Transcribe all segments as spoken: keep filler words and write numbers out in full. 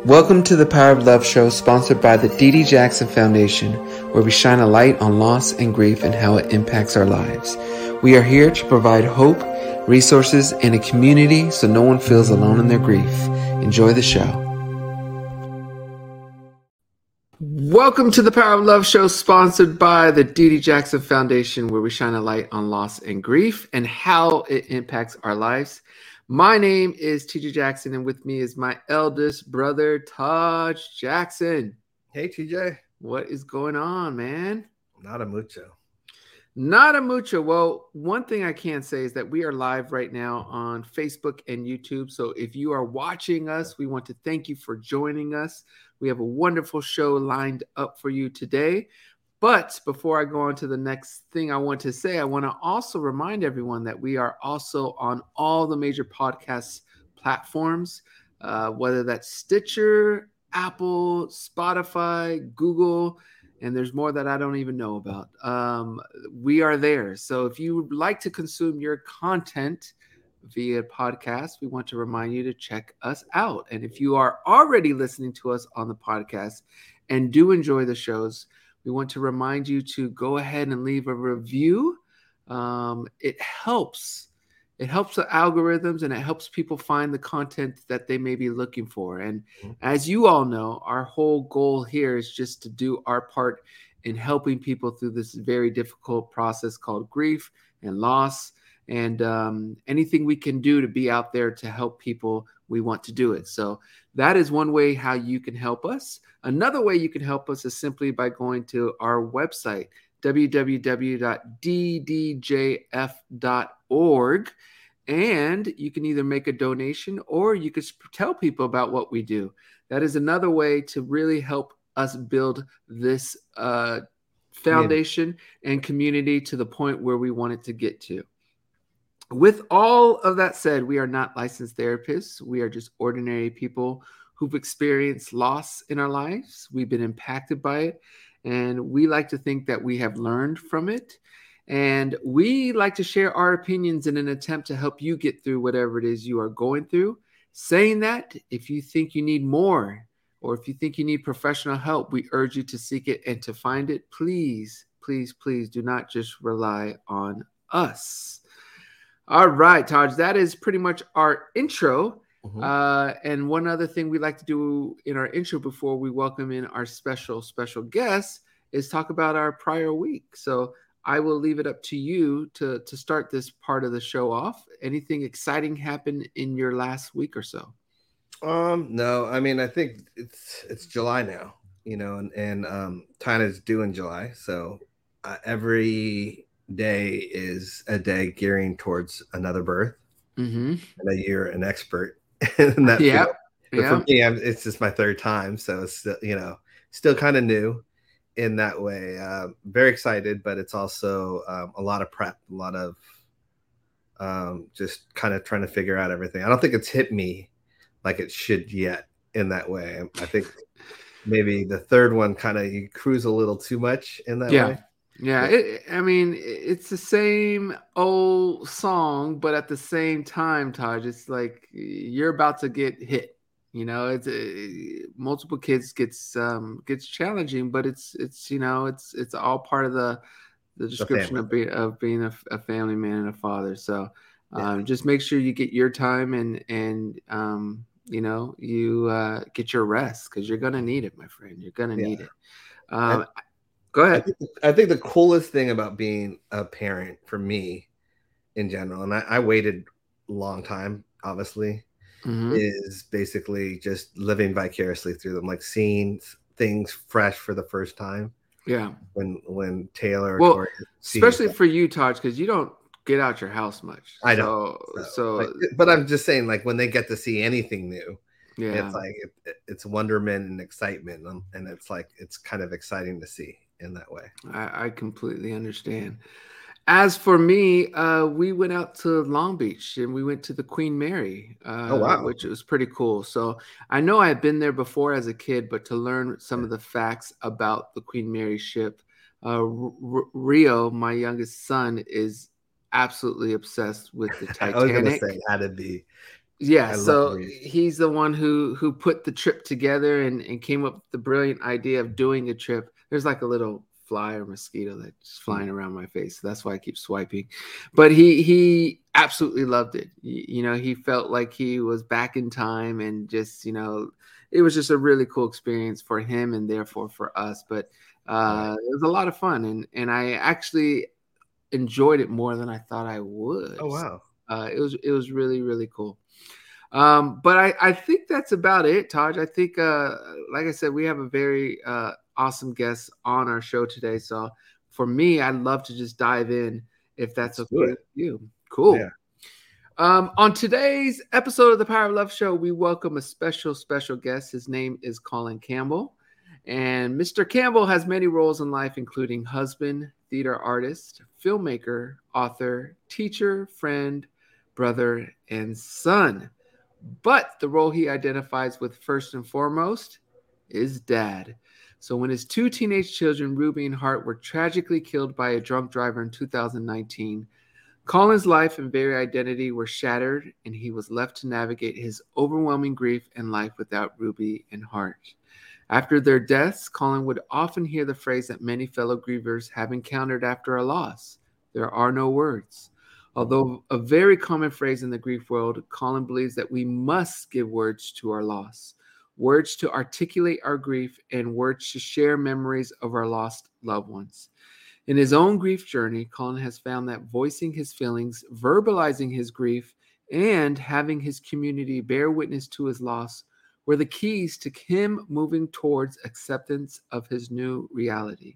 Welcome to the Power of Love show, sponsored by the Dee Dee Jackson Foundation, where we shine a light on loss and grief and how it impacts our lives. We are here to provide hope, resources, and a community so no one feels alone in their grief. Enjoy the show. Welcome to the Power of Love show, sponsored by the Dee Dee Jackson Foundation, where we shine a light on loss and grief and how it impacts our lives. My name is T J Jackson, and with me is my eldest brother, Taj Jackson. Hey, T J. What is going on, man? Nada mucho. Nada mucho. Well, one thing I can say is that we are live right now on Facebook and YouTube. So if you are watching us, we want to thank you for joining us. We have a wonderful show lined up for you today. But before I go on to the next thing I want to say, I want to also remind everyone that we are also on all the major podcast platforms, uh, whether that's Stitcher, Apple, Spotify, Google, and there's more that I don't even know about. Um, we are there. So if you would like to consume your content via podcast, we want to remind you to check us out. And if you are already listening to us on the podcast and do enjoy the shows, we want to remind you to go ahead and leave a review. Um, it helps. It helps the algorithms, and it helps people find the content that they may be looking for. And as you all know, our whole goal here is just to do our part in helping people through this very difficult process called grief and loss. And um, anything we can do to be out there to help people, we want to do it. So that is one way how you can help us. Another way you can help us is simply by going to our website, w w w dot d d j f dot org. And you can either make a donation or you could tell people about what we do. That is another way to really help us build this uh, foundation and community to the point where we want it to get to. With all of that said, we are not licensed therapists. We are just ordinary people who've experienced loss in our lives. We've been impacted by it, and we like to think that we have learned from it. And we like to share our opinions in an attempt to help you get through whatever it is you are going through. Saying that, if you think you need more, or if you think you need professional help, we urge you to seek it and to find it. Please, please, please do not just rely on us. All right, Taj, that is pretty much our intro. Mm-hmm. Uh, and one other thing we like to do in our intro before we welcome in our special, special guests is talk about our prior week. So I will leave it up to you to, to start this part of the show off. Anything exciting happened in your last week or so? Um, no, I mean, I think it's it's July now, you know, and, and um, Tina's due in July. So uh, every day is a day gearing towards another birth. Mm-hmm. And a year an expert in that yeah field. But yeah. For me, I'm, it's just my third time, so it's still, you know, still kind of new in that way. Uh, very excited, but it's also um, a lot of prep, a lot of um, just kind of trying to figure out everything. I don't think it's hit me like it should yet in that way. I think maybe the third one kind of you cruise a little too much in that yeah. way. Yeah, it, I mean, it's the same old song, but at the same time, Taj, it's like you're about to get hit. You know, it's uh, multiple kids gets um, gets challenging, but it's it's you know it's it's all part of the the description of being of being a, a family man and a father. So um, yeah. Just make sure you get your time and and um, you know you uh, get your rest, because you're gonna need it, my friend. You're gonna yeah. need it. Um, I, Go ahead. I think, I think the coolest thing about being a parent for me in general, and I, I waited a long time, obviously, mm-hmm. is basically just living vicariously through them, like seeing things fresh for the first time. Yeah. When when Taylor, well, Tori especially for you, Taj, because you don't get out your house much. I don't. So, so like, but I'm just saying, like when they get to see anything new. Yeah. It's like it, it's wonderment and excitement, and it's like it's kind of exciting to see in that way. I, I completely understand. As for me, uh, we went out to Long Beach and we went to the Queen Mary, uh, oh, wow. which was pretty cool. So I know I had been there before as a kid, but to learn some of the facts about the Queen Mary ship, uh, R- Rio, my youngest son, is absolutely obsessed with the Titanic. I was going to say it had to be. Yeah, I love so Reese. he's the one who who put the trip together and, and came up with the brilliant idea of doing a trip. There's like a little fly or mosquito that's flying Hmm. around my face. So that's why I keep swiping. But he he absolutely loved it. You, you know, he felt like he was back in time and just, you know, it was just a really cool experience for him and therefore for us. But Right. uh, it was a lot of fun and and I actually enjoyed it more than I thought I would. Oh wow. Uh, it was it was really really cool. Um, but I, I think that's about it, Taj. I think, uh, like I said, we have a very uh, awesome guest on our show today. So for me, I'd love to just dive in if that's Let's do okay it. with you. Yeah. Cool. Um, on today's episode of the Power of Love Show, we welcome a special, special guest. His name is Colin Campbell. And Mister Campbell has many roles in life, including husband, theater artist, filmmaker, author, teacher, friend, brother, and son. But the role he identifies with first and foremost is dad. So when his two teenage children, Ruby and Hart, were tragically killed by a drunk driver in two thousand nineteen, Colin's life and very identity were shattered, and he was left to navigate his overwhelming grief and life without Ruby and Hart. After their deaths, Colin would often hear the phrase that many fellow grievers have encountered after a loss: there are no words. Although a very common phrase in the grief world, Colin believes that we must give words to our loss, words to articulate our grief, and words to share memories of our lost loved ones. In his own grief journey, Colin has found that voicing his feelings, verbalizing his grief, and having his community bear witness to his loss were the keys to him moving towards acceptance of his new reality.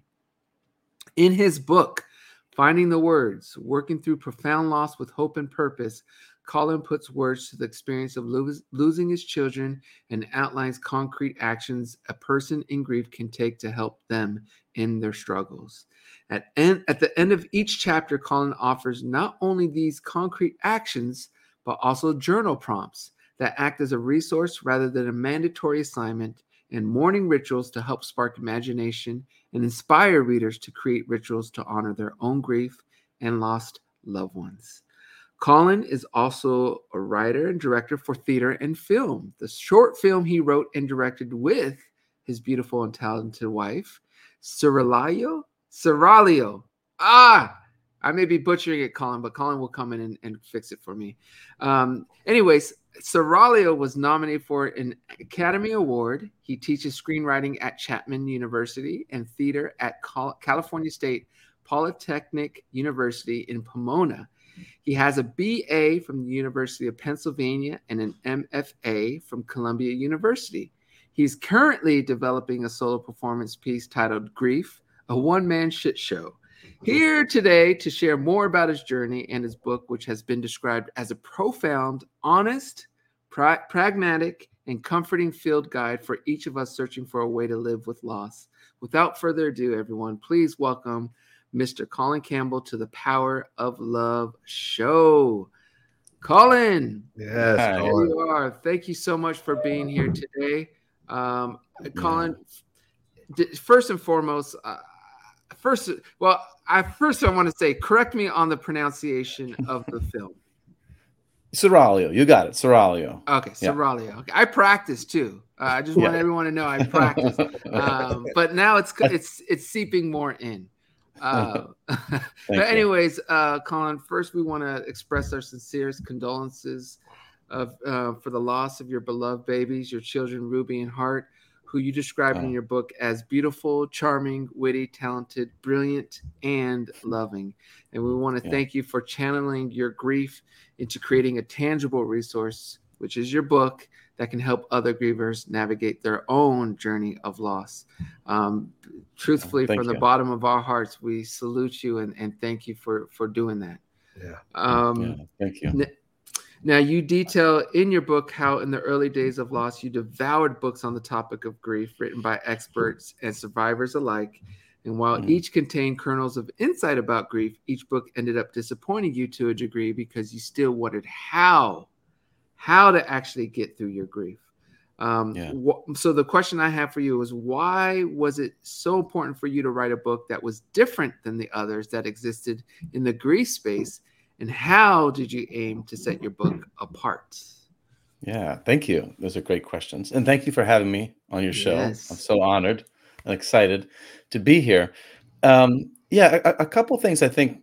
In his book, Finding the Words, Working Through Profound Loss with Hope and Purpose, Colin puts words to the experience of lo- losing his children and outlines concrete actions a person in grief can take to help them in their struggles. At, end, at the end of each chapter, Colin offers not only these concrete actions, but also journal prompts that act as a resource rather than a mandatory assignment, and morning rituals to help spark imagination and inspire readers to create rituals to honor their own grief and lost loved ones. Colin is also a writer and director for theater and film. The short film he wrote and directed with his beautiful and talented wife, Ciralio. Ciralio. Ah, I may be butchering it, Colin, but Colin will come in and, and fix it for me. Um, anyways, Ciralio was nominated for an Academy Award. He teaches screenwriting at Chapman University and theater at California State Polytechnic University in Pomona. He has a B A from the University of Pennsylvania and an M F A from Columbia University. He's currently developing a solo performance piece titled Grief, a one-man shit show. Here today to share more about his journey and his book, which has been described as a profound, honest, pra- pragmatic, and comforting field guide for each of us searching for a way to live with loss. Without further ado, everyone, please welcome Mister Colin Campbell to the Power of Love show. Colin, Yes, Hi. here Colin. you are. Thank you so much for being here today. Um, Colin, d- first and foremost, uh, first, well, I first I want to say, correct me on the pronunciation of the film. Ciralio, you got it. Ciralio. Okay, Yeah. Ciralio. Okay. I practice too. Uh, I just want Yeah. everyone to know I practice. Um, but now it's it's it's seeping more in. Uh, but you. anyways, uh, Colin, first we want to express our sincerest condolences of uh, for the loss of your beloved babies, your children, Ruby and Hart, who you described in Oh. your book as beautiful, charming, witty, talented, brilliant, and loving. And we want to Yeah. thank you for channeling your grief into creating a tangible resource, which is your book, that can help other grievers navigate their own journey of loss. Um, truthfully, Thank from the you. bottom of our hearts, we salute you and, and thank you for, for doing that. Yeah. Um, Yeah, thank you. n- Now, you detail in your book how in the early days of loss, you devoured books on the topic of grief written by experts and survivors alike. And while Mhm. each contained kernels of insight about grief, each book ended up disappointing you to a degree because you still wondered how, how to actually get through your grief. Um, Yeah. wh- so the question I have for you is, why was it so important for you to write a book that was different than the others that existed in the grief space? And how did you aim to set your book apart? Yeah, thank you. Those are great questions. And thank you for having me on your show. I'm Yes. so honored and excited to be here. Um, yeah, a, a couple things I think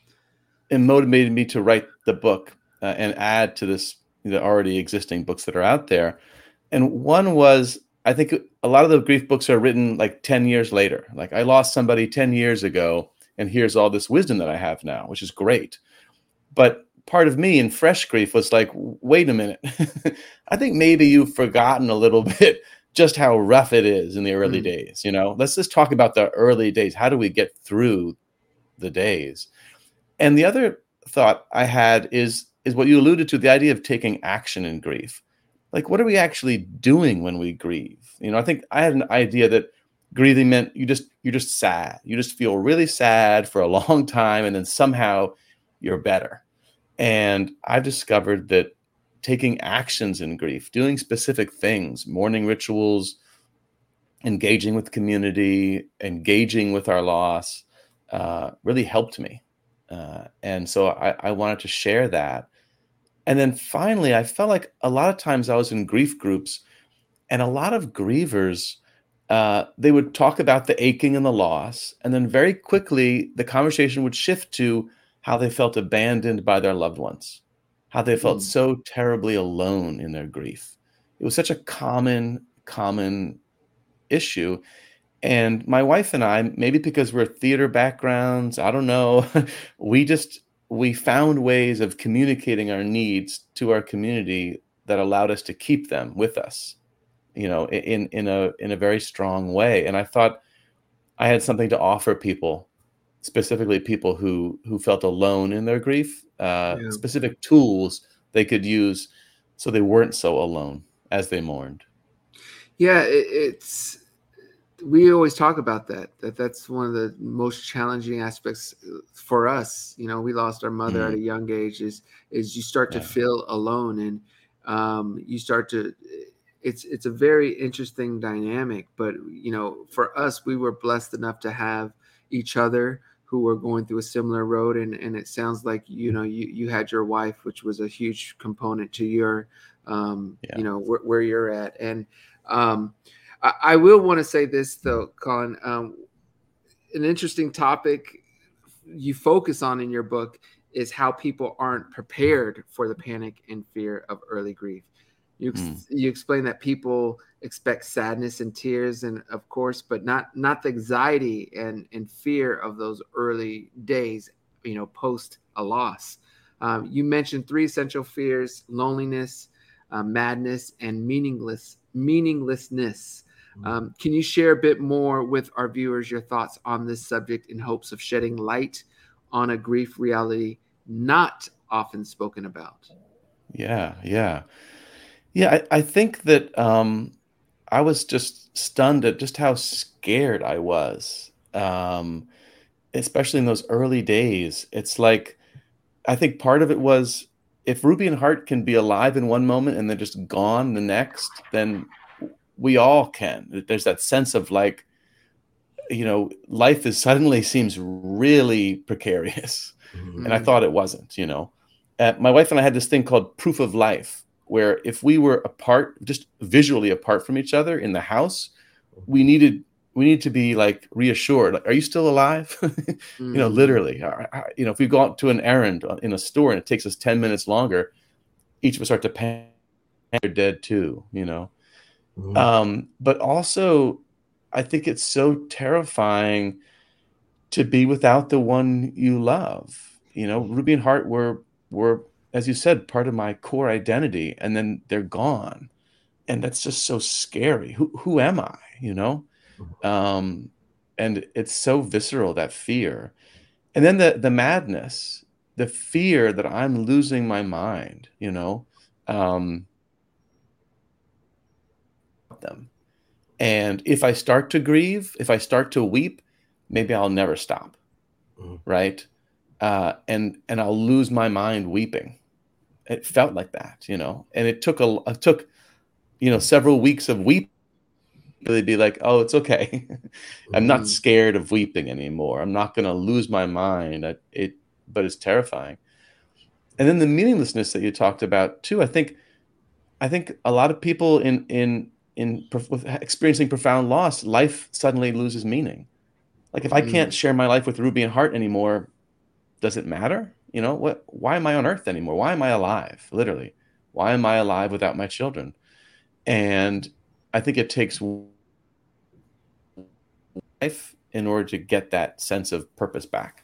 it motivated me to write the book uh, and add to this the already existing books that are out there. And one was, I think a lot of the grief books are written like ten years later. Like I lost somebody ten years ago, and here's all this wisdom that I have now, which is great. But part of me in fresh grief was like, wait a minute. I think maybe you've forgotten a little bit just how rough it is in the early Mm. days. You know, let's just talk about the early days. How do we get through the days? And the other thought I had is is what you alluded to, the idea of taking action in grief. Like, what are we actually doing when we grieve? You know, I think I had an idea that grieving meant you just you're just sad. You just feel really sad for a long time, and then somehow you're better. And I've discovered that taking actions in grief, doing specific things, mourning rituals, engaging with community, engaging with our loss, uh, really helped me. Uh, and so I, I wanted to share that. And then finally, I felt like a lot of times I was in grief groups, and a lot of grievers, uh, they would talk about the aching and the loss. And then very quickly, the conversation would shift to how they felt abandoned by their loved ones, how they felt Mm. so terribly alone in their grief. It was such a common, common issue. And my wife and I, maybe because we're theater backgrounds, I don't know, we just, we found ways of communicating our needs to our community that allowed us to keep them with us, you know, in, in a, in a very strong way. And I thought I had something to offer people, specifically people who, who felt alone in their grief, uh, Yeah. specific tools they could use so they weren't so alone as they mourned. Yeah, it, it's we always talk about that. That that's one of the most challenging aspects for us. You know, we lost our mother at a Mm, young age. Is is you start to yeah, feel alone, and um, you start to. It's it's a very interesting dynamic. But you know, for us, we were blessed enough to have each other who were going through a similar road, and and it sounds like you know you you had your wife, which was a huge component to your um, yeah. you know where, where you're at, and um, I, I will want to say this though, Colin. Um, an interesting topic you focus on in your book is how people aren't prepared for the panic and fear of early grief. You Mm, ex- you explain that people expect sadness and tears, and of course, but not not the anxiety and and fear of those early days. You know, post a loss. Um, you mentioned three essential fears: loneliness, uh, madness, and meaningless meaninglessness. Um, can you share a bit more with our viewers your thoughts on this subject in hopes of shedding light on a grief reality not often spoken about? yeah, yeah. Yeah, I, I think that um, I was just stunned at just how scared I was, um, especially in those early days. It's like, I think part of it was if Ruby and Hart can be alive in one moment and then just gone the next, then we all can. There's that sense of like, you know, life is suddenly seems really precarious. And I Mm, thought it wasn't, you know. Uh, my wife and I had this thing called proof of life, where if we were apart, just visually apart from each other in the house, we needed we need to be like reassured. Like, are you still alive? You know, mm, literally. Uh, uh, You know, if we go out to an errand in a store and it takes us ten minutes longer, each of us start to panic. You're dead too, you know. Mhm. Um, but also, I think it's so terrifying to be without the one you love. You know, Ruby and Hart were were, as you said, part of my core identity, and then they're gone, and that's just so scary. Who who am I? You know, um, and it's so visceral, that fear, and then the the madness, the fear that I'm losing my mind. You know, um, them, and if I start to grieve, if I start to weep, maybe I'll never stop. Mhm. Right. Uh, and and I'll lose my mind weeping. It felt like that, you know. And it took a it took you know several weeks of weeping to really be like, oh, it's okay. I'm not mm, scared of weeping anymore. I'm not going to lose my mind. I, it, but it's terrifying. And then the meaninglessness that you talked about too. I think I think a lot of people in in in with experiencing profound loss, life suddenly loses meaning. Like if I can't Mm. share my life with Ruby and Hart anymore, does it matter? You know, what, why am I on earth anymore? Why am I alive? Literally, why am I alive without my children? And I think it takes life in order to get that sense of purpose back.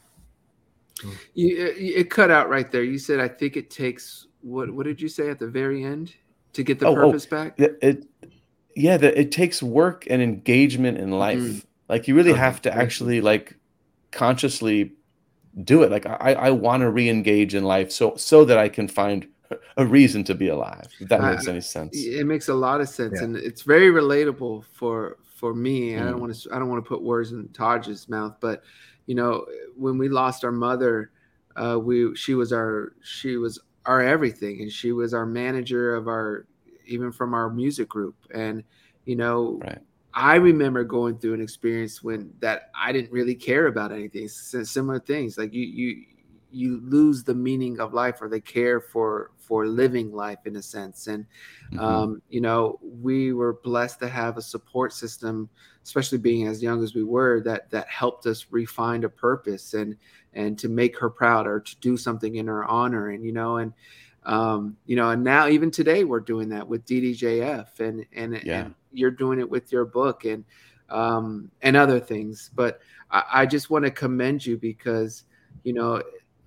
You, it cut out right there. You said, I think it takes, what, what did you say at the very end to get the Oh, oh, purpose back? it, it yeah, that it takes work and engagement in life. Mm. Like you really Okay, have to thank you. actually like consciously do it. Like I, I want to re-engage in life so so that I can find a reason to be alive. If that I- makes any sense. It makes a lot of sense, Yeah. and it's very relatable for for me. I don't Mm. want to I don't want to put words in Taj's mouth, but you know, when we lost our mother, uh, we she was our she was our everything, and she was our manager of our even from our music group, and you know. Right. I remember going through an experience when that I didn't really care about anything. S- Similar things like you you you lose the meaning of life or the care for for living life in a sense. And Mhm. um, you know, we were blessed to have a support system, especially being as young as we were, that that helped us refine a purpose and and to make her proud or to do something in her honor. And you know, and um, you know, and now even today we're doing that with D D J F, and and Yeah. and you're doing it with your book and um, and other things. But I, I just want to commend you because you know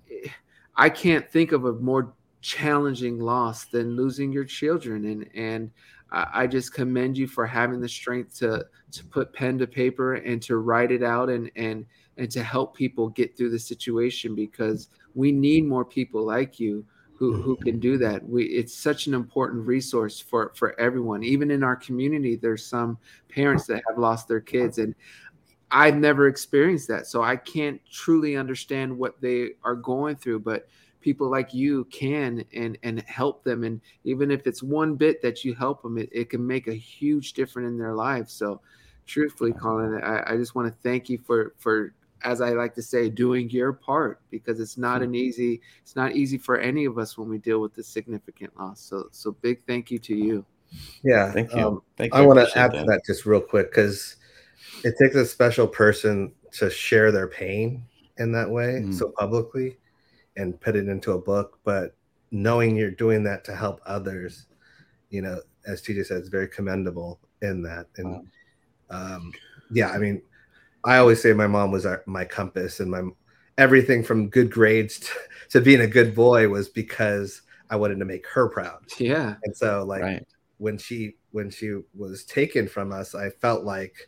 I can't think of a more challenging loss than losing your children, and and I, I just commend you for having the strength to to put pen to paper and to write it out and and and to help people get through the situation because we need more people like you who, who can do that. We it's such an important resource for for everyone. Even in our community, there's some parents that have lost their kids, and I've never experienced that, so I can't truly understand what they are going through. But people like you can and and help them, and even if it's one bit that you help them, it, it can make a huge difference in their lives. So, truthfully, Colin, I, I just want to thank you for for as I like to say, doing your part because it's not an easy it's not easy for any of us when we deal with the significant loss. So so big thank you to you. Yeah. Thank you. Um, Thank you. I want to appreciate add to that just real quick because it takes a special person to share their pain in that way Mm. so publicly and put it into a book. But knowing you're doing that to help others, you know, as T J said, it's very commendable in that. And Wow. um, yeah, I mean, I always say my mom was our, my compass, and my everything from good grades to, to being a good boy was because I wanted to make her proud. Yeah. And so, like Right. when she when she was taken from us, I felt like,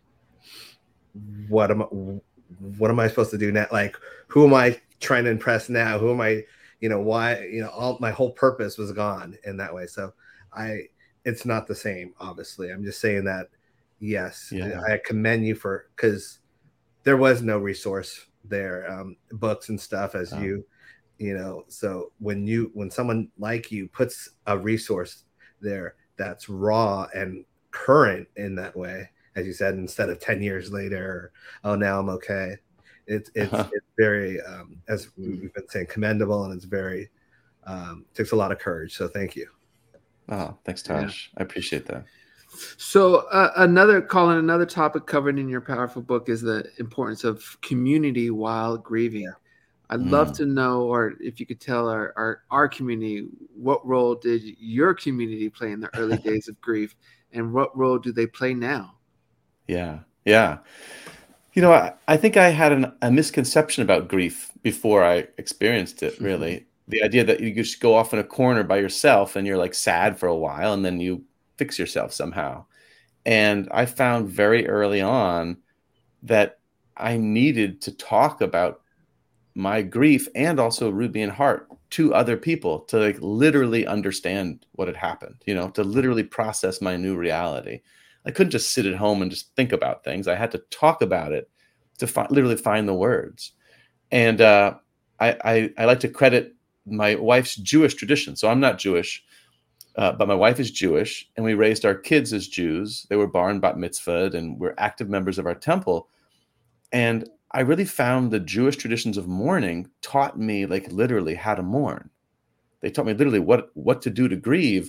what am I, what am I supposed to do now? Like, who am I trying to impress now? Who am I? You know, why? You know, all my whole purpose was gone in that way. So I, it's not the same. Obviously, I'm just saying that. Yes, Yeah. I commend you for because there was no resource there, um, books and stuff as Oh. you, you know. So when you when someone like you puts a resource there that's raw and current in that way, as you said, instead of ten years later, oh now I'm okay. It's it's Uh-huh. it's very um, as we've been saying, commendable, and it's very um, takes a lot of courage. So thank you. Oh, thanks, Tosh. Yeah. I appreciate that. So uh, another Colin, another topic covered in your powerful book is the importance of community while grieving. Yeah. I'd mm. love to know, or if you could tell our, our our community, what role did your community play in the early days of grief, and what role do they play now? Yeah, yeah. You know, I, I think I had an, a misconception about grief before I experienced it, really. Mm-hmm. The idea that you just go off in a corner by yourself and you're like sad for a while and then you fix yourself somehow. And I found very early on that I needed to talk about my grief and also Ruby and Hart to other people to like literally understand what had happened, you know, to literally process my new reality. I couldn't just sit at home and just think about things. I had to talk about it to fi- literally find the words. And uh, I, I, I like to credit my wife's Jewish tradition. So I'm not Jewish, uh, but my wife is Jewish, and we raised our kids as Jews. They were bar and bat mitzvahed, and we're active members of our temple. And I really found the Jewish traditions of mourning taught me like literally how to mourn. They taught me literally what, what to do to grieve.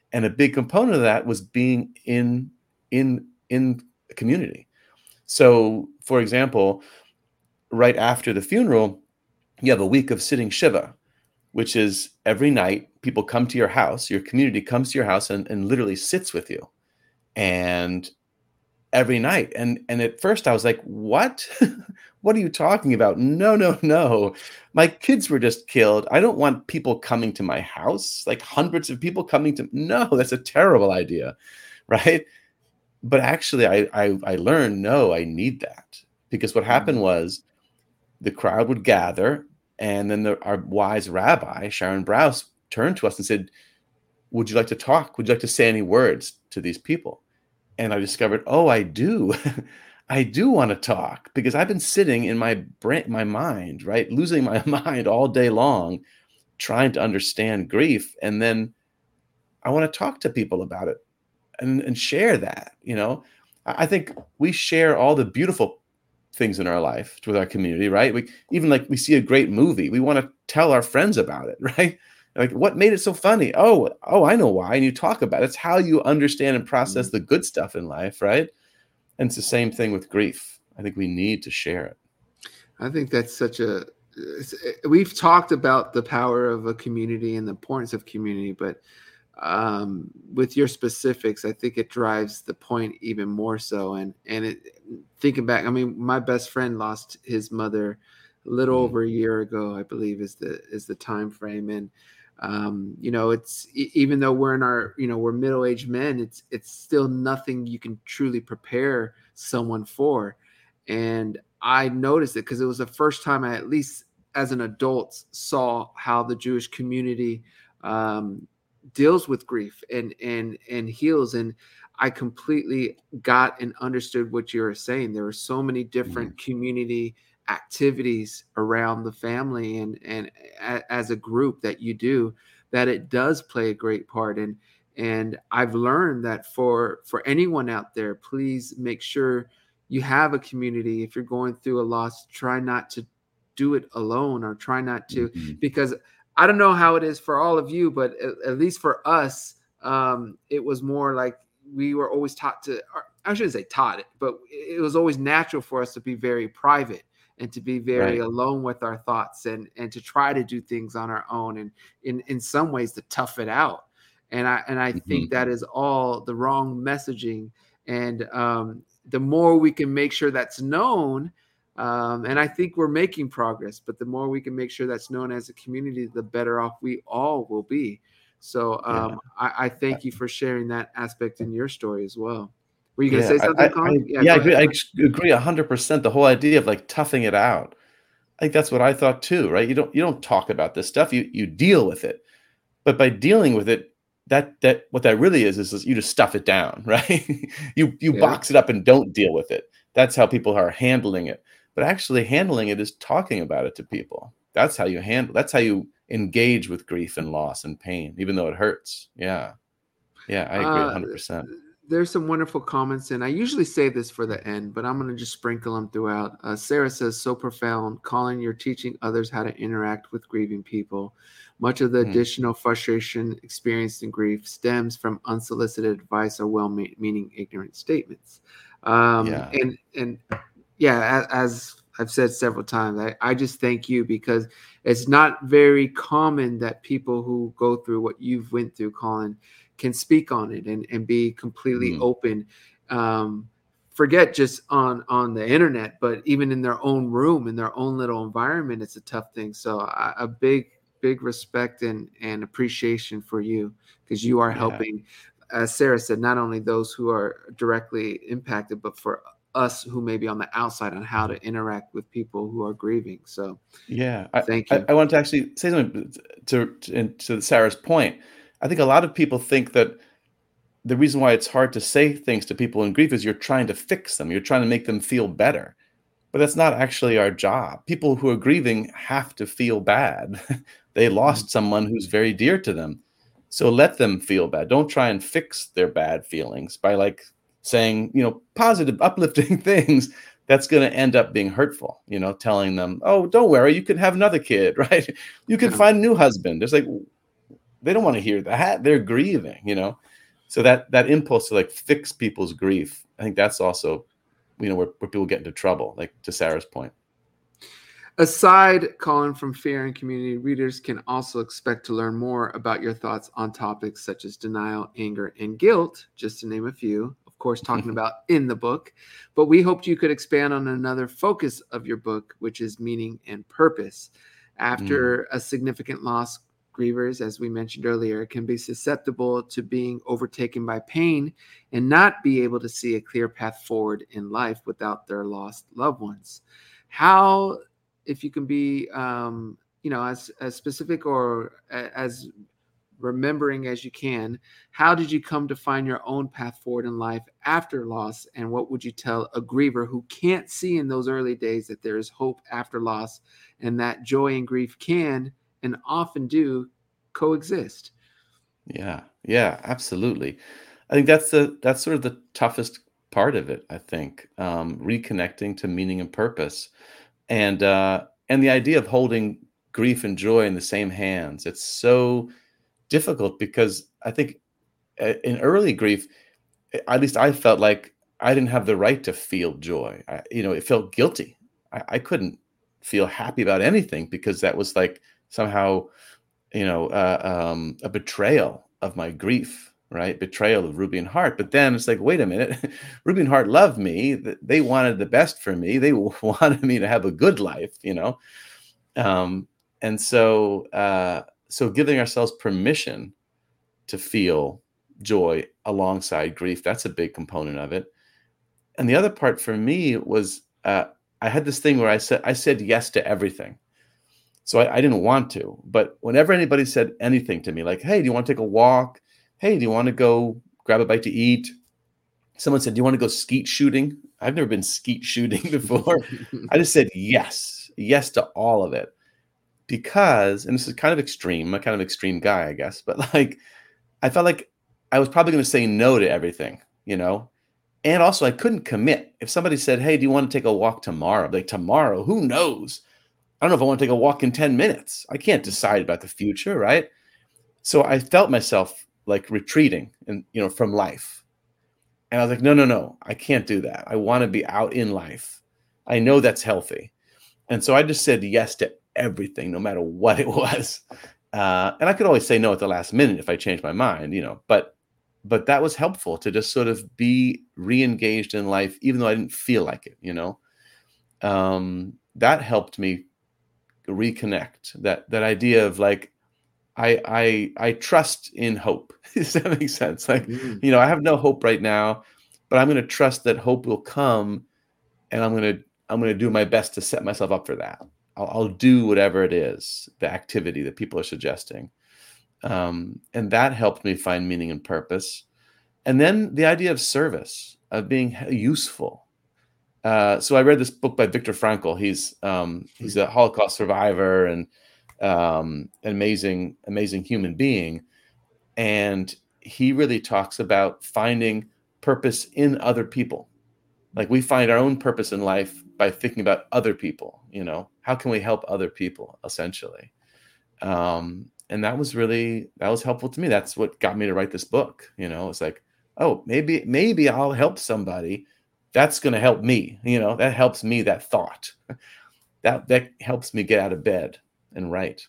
And a big component of that was being in in in a community. So, for example, right after the funeral, you have a week of sitting Shiva, which is every night people come to your house, your community comes to your house and, and literally sits with you. And every night. And and at first I was like, what? What are you talking about? No, no, no. My kids were just killed. I don't want people coming to my house, like hundreds of people coming to, no, that's a terrible idea, right? But actually I I, I learned, no, I need that. Because what happened was the crowd would gather, and then the, our wise rabbi, Sharon Brous, turned to us and said, would you like to talk? Would you like to say any words to these people? And I discovered, oh, I do. I do want to talk, because I've been sitting in my brain, my mind, right? Losing my mind all day long, trying to understand grief. And then I want to talk to people about it and, and share that, you know. I think we share all the beautiful things in our life with our community, right? We even like we see a great movie, we want to tell our friends about it, right? Like, what made it so funny? Oh, oh, I know why. And you talk about it. It's how you understand and process the good stuff in life, right? And it's the same thing with grief. I think we need to share it. I think that's such a, we've talked about the power of a community and the importance of community, but um, with your specifics, I think it drives the point even more so. And, and it, thinking back, I mean, my best friend lost his mother a little mm. over a year ago, I believe is the, is the time frame. And, um, you know, it's, even though we're in our, you know, we're middle-aged men, it's, it's still nothing you can truly prepare someone for. And I noticed it because it was the first time I, at least as an adult, saw how the Jewish community, um, deals with grief and, and, and heals. And I completely got and understood what you were saying. There were so many different mm-hmm. community activities around the family and, and a, as a group that you do, that it does play a great part. And, and I've learned that for, for anyone out there, please make sure you have a community. If you're going through a loss, try not to do it alone, or try not to, mm-hmm. because I don't know how it is for all of you, but at, at least for us, um, it was more like we were always taught to, or I shouldn't say taught it, but it was always natural for us to be very private and to be very right. alone with our thoughts, and, and to try to do things on our own, and in, in some ways to tough it out. And I, and I mm-hmm. think that is all the wrong messaging. And um, the more we can make sure that's known, um, and I think we're making progress, but the more we can make sure that's known as a community, the better off we all will be. So um, yeah. I, I thank you for sharing that aspect in your story as well. Were you going to yeah, say something, I, Colin? I, yeah, yeah I, agree, I agree one hundred percent. The whole idea of like toughing it out. I think that's what I thought too, right? You don't you don't talk about this stuff. You you deal with it. But by dealing with it, that that what that really is is, is you just stuff it down, right? you you yeah. box it up and don't deal with it. That's how people are handling it. But actually handling it is talking about it to people. That's how you handle. That's how you engage with grief and loss and pain, even though it hurts. Yeah. Yeah, I agree one hundred percent. Uh, There's some wonderful comments, and I usually say this for the end, but I'm going to just sprinkle them throughout. Uh, Sarah says, so profound. Colin, you're teaching others how to interact with grieving people. Much of the mm. additional frustration experienced in grief stems from unsolicited advice or well-meaning ignorant statements. Um, yeah. And, and yeah, as, as I've said several times, I, I just thank you, because it's not very common that people who go through what you've went through, Colin, can speak on it and, and be completely mm. open. Um, forget just on, on the internet, but even in their own room, in their own little environment, it's a tough thing. So I, a big, big respect and, and appreciation for you, because you are yeah. helping, as Sarah said, not only those who are directly impacted, but for us who may be on the outside on how to interact with people who are grieving. So yeah, thank I, you. I, I want to actually say something to, to, to Sarah's point. I think a lot of people think that the reason why it's hard to say things to people in grief is you're trying to fix them. You're trying to make them feel better. But that's not actually our job. People who are grieving have to feel bad. They lost someone who's very dear to them. So let them feel bad. Don't try and fix their bad feelings by like saying, you know, positive, uplifting things. That's going to end up being hurtful, you know, telling them, oh, don't worry, you can have another kid, right? You can find a new husband. It's like, they don't want to hear that. They're grieving, you know? So that, that impulse to like fix people's grief, I think that's also, you know, where, where people get into trouble, like to Sarah's point. Aside, Colin, from fear and community, readers can also expect to learn more about your thoughts on topics such as denial, anger, and guilt, just to name a few, of course, talking about in the book. But we hoped you could expand on another focus of your book, which is meaning and purpose. After mm. a significant loss, grievers, as we mentioned earlier, can be susceptible to being overtaken by pain and not be able to see a clear path forward in life without their lost loved ones. How, if you can be, um, you know, as, as specific or as remembering as you can, how did you come to find your own path forward in life after loss? And what would you tell a griever who can't see in those early days that there is hope after loss and that joy and grief can and often do coexist? Yeah, yeah, absolutely. I think that's the, that's sort of the toughest part of it, I think, um, reconnecting to meaning and purpose. And uh, and the idea of holding grief and joy in the same hands, it's so difficult because I think in early grief, at least I felt like I didn't have the right to feel joy. I, you know, it felt guilty. I, I couldn't feel happy about anything because that was like somehow, you know, uh, um, a betrayal of my grief. Right? Betrayal of Ruby and Hart. But then it's like, wait a minute, Ruby and Hart loved me. They wanted the best for me. They wanted me to have a good life, you know? Um, and so, uh, so giving ourselves permission to feel joy alongside grief, that's a big component of it. And the other part for me was, uh, I had this thing where I said, I said yes to everything. So I, I didn't want to, but whenever anybody said anything to me, like, hey, do you want to take a walk? Hey, do you want to go grab a bite to eat? Someone said, do you want to go skeet shooting? I've never been skeet shooting before. I just said yes, yes to all of it. Because, and this is kind of extreme, I'm a kind of extreme guy, I guess, but like, I felt like I was probably going to say no to everything, you know? And also I couldn't commit. If somebody said, hey, do you want to take a walk tomorrow? Like tomorrow, who knows? I don't know if I want to take a walk in ten minutes. I can't decide about the future, right? So I felt myself like retreating and, you know, from life. And I was like, no, no, no, I can't do that. I want to be out in life. I know that's healthy. And so I just said yes to everything, no matter what it was. Uh, and I could always say no at the last minute if I changed my mind, you know, but, but that was helpful to just sort of be re-engaged in life, even though I didn't feel like it, you know. Um, that helped me reconnect, that, that idea of like, I, I, I trust in hope. Does that make sense? Like, mm. you know, I have no hope right now, but I'm going to trust that hope will come, and I'm going to, I'm going to do my best to set myself up for that. I'll, I'll do whatever it is, the activity that people are suggesting. Um, and that helped me find meaning and purpose. And then the idea of service, of being useful. Uh, so I read this book by Viktor Frankl. He's, um, he's a Holocaust survivor and, um, an amazing, amazing human being. And he really talks about finding purpose in other people. Like we find our own purpose in life by thinking about other people, you know, how can we help other people essentially? Um, and that was really, that was helpful to me. That's what got me to write this book. You know, it's like, oh, maybe, maybe I'll help somebody. That's going to help me. You know, that helps me, that thought that, that helps me get out of bed and write.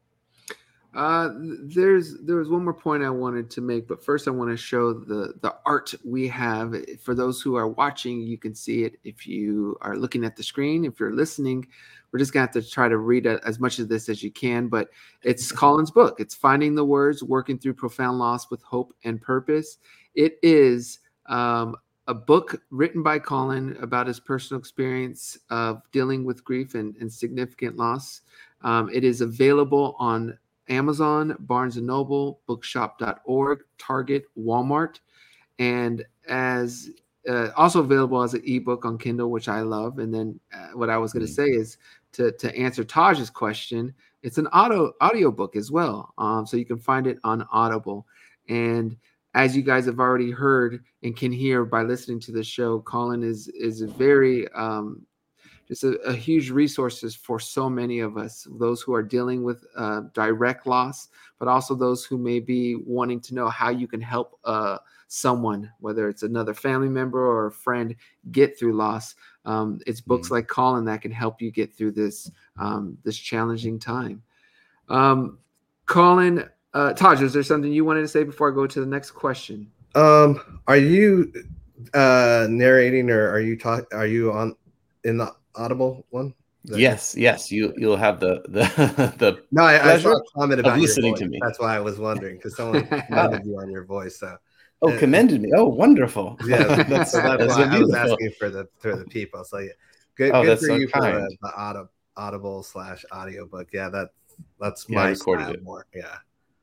Uh, there's there was one more point I wanted to make, but first I want to show the the art we have. For those who are watching, you can see it. If you are looking at the screen, if you're listening, we're just gonna have to try to read as much of this as you can. But it's Colin's book. It's Finding the Words: Working Through Profound Loss with Hope and Purpose. It is um, a book written by Colin about his personal experience of dealing with grief and, and significant loss. Um, it is available on Amazon, Barnes and Noble, bookshop dot org, Target, Walmart, and as uh, also available as an ebook on Kindle, which I love. And then uh, what I was going to say is to, to answer Taj's question, it's an auto audio book as well. Um, so you can find it on Audible. And as you guys have already heard and can hear by listening to the show, Colin is, is very, um, just a, a huge resources for so many of us, those who are dealing with uh, direct loss, but also those who may be wanting to know how you can help uh, someone, whether it's another family member or a friend, get through loss. Um, it's books mm-hmm. like Colin that can help you get through this um, this challenging time. Um, Colin, uh, Taj, is there something you wanted to say before I go to the next question? Um, are you uh, narrating, or are you talk? Are you on in the Audible one? Yes, yes. You you'll have the the the. No, I, I saw a comment about listening your voice. to me. That's why I was wondering, because someone commended you on your voice. So. Oh, uh, commended me. Oh, wonderful. Yeah, that's, so that's, that's why I was asking for the for the people. So yeah, good, oh, good for so you kind. for the, the Audible, Audible slash audiobook. Yeah, that that's yeah, my I recorded style it more. Yeah,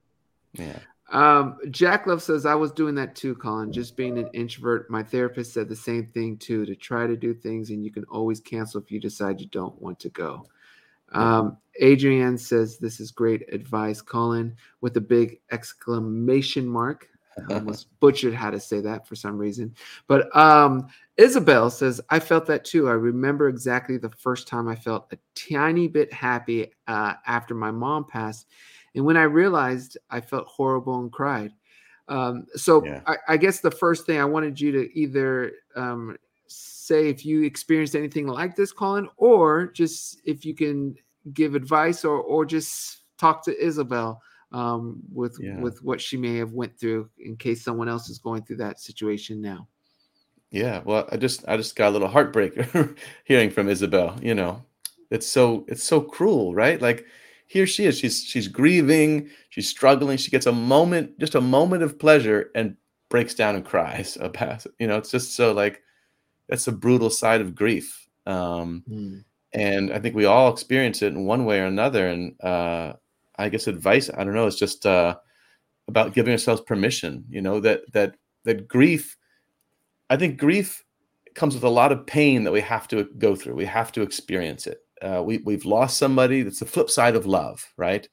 yeah. Um, Jack Love says, I was doing that too, Colin, just being an introvert. My therapist said the same thing too, to try to do things, and you can always cancel if you decide you don't want to go. Um, Adrienne says, this is great advice, Colin, with a big exclamation mark. I almost butchered how to say that for some reason. But um, Isabel says, I felt that too. I remember exactly the first time I felt a tiny bit happy uh, after my mom passed. And when I realized, I felt horrible and cried. Um, so yeah. I, I guess the first thing I wanted you to either um, say if you experienced anything like this, Colin, or just if you can give advice, or or just talk to Isabel um, with yeah. with what she may have went through, in case someone else is going through that situation now. Yeah, well, I just I just got a little heartbreak hearing from Isabel. You know, it's so it's so cruel, right? Like, here she is. She's she's grieving. She's struggling. She gets a moment, just a moment of pleasure, and breaks down and cries about it. You know, it's just so like, that's a brutal side of grief. Um, mm. And I think we all experience it in one way or another. And uh, I guess advice, I don't know, it's just uh, about giving ourselves permission. You know, that that that grief. I think grief comes with a lot of pain that we have to go through. We have to experience it. Uh, we, we've lost somebody. That's the flip side of love, right?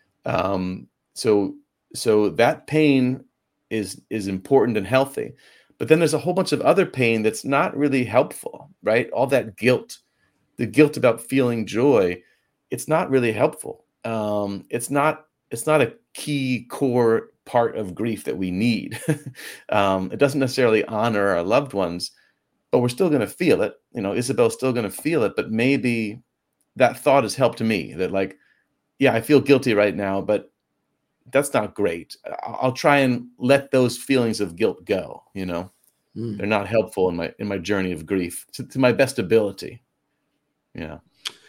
Um, so so that pain is is important and healthy. But then there's a whole bunch of other pain that's not really helpful, right? All that guilt, the guilt about feeling joy, it's not really helpful. Um, it's not it's not a key core part of grief that we need. um, it doesn't necessarily honor our loved ones, but we're still going to feel it. You know, Isabel's still going to feel it, but maybe that thought has helped me, that like, yeah, I feel guilty right now, but that's not great. I'll try and let those feelings of guilt go. You know, mm. they're not helpful in my, in my journey of grief to, to my best ability. Yeah.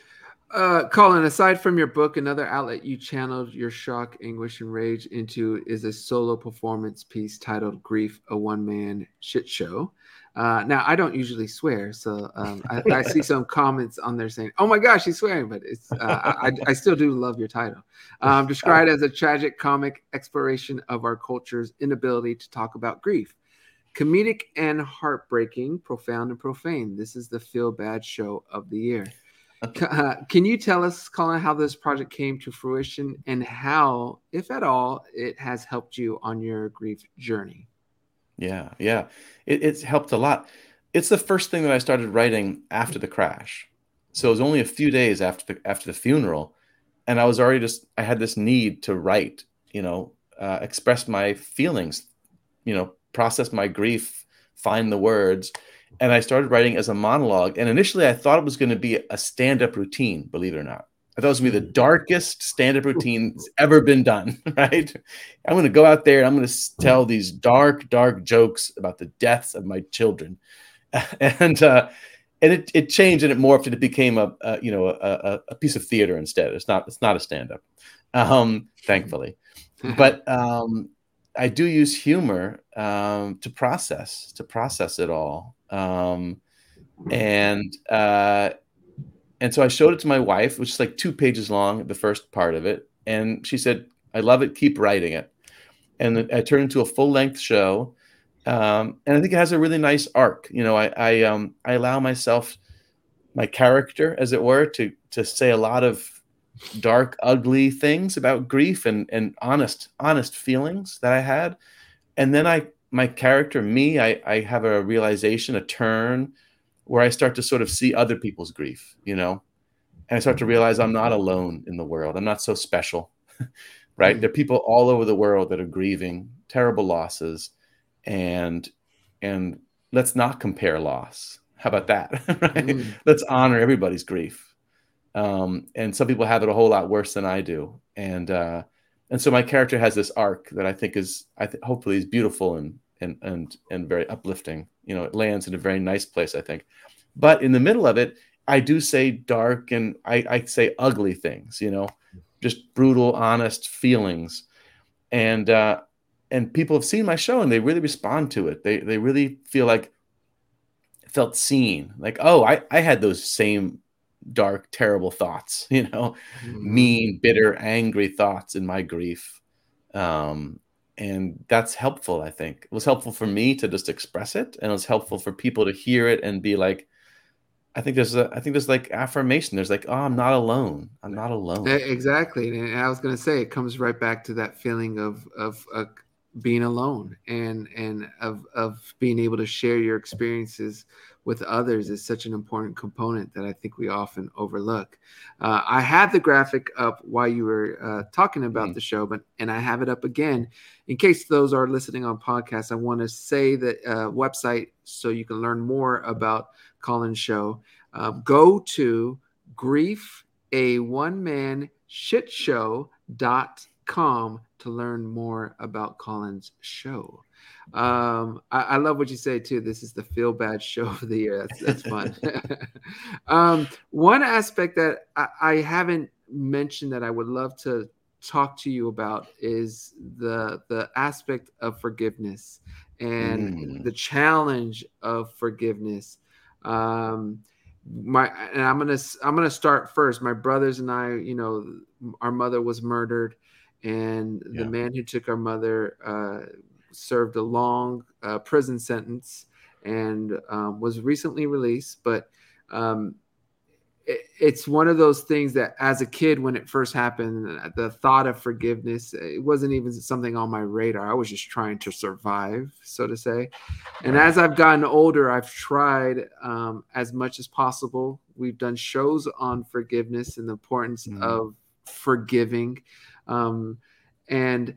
Uh, Colin, aside from your book, another outlet you channeled your shock, anguish, and rage into is a solo performance piece titled Grief, a One-Man Shit Show. Uh, now, I don't usually swear, so um, I, I see some comments on there saying, oh my gosh, he's swearing, but it's uh, I, I still do love your title. Um, described as a tragic comic exploration of our culture's inability to talk about grief. Comedic and heartbreaking, profound and profane. This is the feel-bad show of the year. Uh, can you tell us, Colin, how this project came to fruition and how, if at all, it has helped you on your grief journey? Yeah, yeah. It, it's helped a lot. It's the first thing that I started writing after the crash. So it was only a few days after the after the funeral. And I was already just, I had this need to write, you know, uh, express my feelings, you know, process my grief, find the words. And I started writing as a monologue. And initially I thought it was going to be a stand-up routine, believe it or not. I thought it was going to be the darkest stand-up routine that's ever been done, right? I'm going to go out there and I'm going to tell these dark, dark jokes about the deaths of my children. And uh, and it, it changed and it morphed and it became a, a you know a, a piece of theater instead. It's not it's not a stand-up, um, thankfully. But um, I do use humor um, to process to process it all. Um, and uh, and so I showed it to my wife, which is like two pages long, the first part of it. And she said, I love it. Keep writing it. And I turned into a full length show. Um, and I think it has a really nice arc. You know, I, I, um, I allow myself, my character, as it were, to, to say a lot of dark, ugly things about grief and, and honest, honest feelings that I had. And then I, my character, me, I, I have a realization, a turn, where I start to sort of see other people's grief, you know, and I start to realize I'm not alone in the world. I'm not so special, right? Mm-hmm. There are people all over the world that are grieving terrible losses, and and let's not compare loss. How about that? Right? Mm-hmm. Let's honor everybody's grief. Um, and some people have it a whole lot worse than I do. And uh, and so my character has this arc that I think is, I th- hopefully is beautiful and and and and very uplifting. You know, it lands in a very nice place, I think. But in the middle of it, I do say dark and I, I say ugly things, you know, just brutal, honest feelings. And uh, and people have seen my show and they really respond to it. They they really feel like, felt seen. Like, oh, I, I had those same dark, terrible thoughts, you know, mm-hmm. mean, bitter, angry thoughts in my grief. Um, and that's helpful, I think. It was helpful for me to just express it, and it was helpful for people to hear it and be like, I think there's a, I think there's like affirmation. There's like, oh, I'm not alone. I'm not alone. Exactly. And I was going to say, it comes right back to that feeling of, of, uh, being alone and, and of, of being able to share your experiences with others is such an important component that I think we often overlook. Uh, I had the graphic up while you were uh, talking about mm. the show, but and I have it up again in case those are listening on podcasts. I want to say the uh, website so you can learn more about Colin's show. Uh, go to grief a one man shit show dot com to learn more about Colin's show. Um, I, I love what you say too. This is the feel bad show of the year. That's, that's fun. um, one aspect that I, I haven't mentioned that I would love to talk to you about is the the aspect of forgiveness and mm. the challenge of forgiveness. Um, my and I'm gonna I'm gonna start first. My brothers and I, you know, our mother was murdered, and the yeah. man who took our mother uh, served a long uh, prison sentence and um, was recently released. But um, it, it's one of those things that as a kid, when it first happened, the thought of forgiveness, it wasn't even something on my radar. I was just trying to survive, so to say. And right. as I've gotten older, I've tried um, as much as possible. We've done shows on forgiveness and the importance mm. of forgiving. Um, and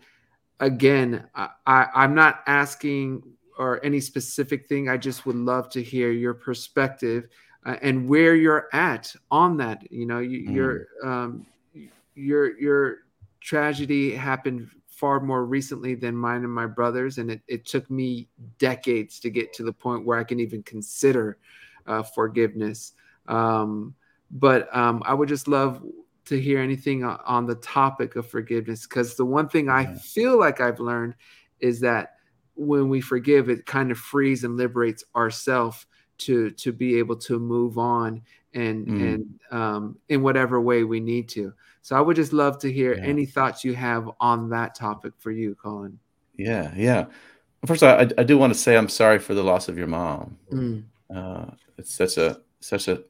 again, I, I, I'm not asking or any specific thing. I just would love to hear your perspective uh, and where you're at on that. You know, you, mm. your um, your your tragedy happened far more recently than mine and my brothers, and it, it took me decades to get to the point where I can even consider uh, forgiveness. Um, but um, I would just love to hear anything on the topic of forgiveness, because the one thing I feel like I've learned is that when we forgive, it kind of frees and liberates ourselves to to be able to move on and mm. and um, in whatever way we need to. So I would just love to hear yeah. any thoughts you have on that topic for you, Colin. Yeah, yeah. First, I, I do want to say I'm sorry for the loss of your mom. Mm. Uh, it's such a such a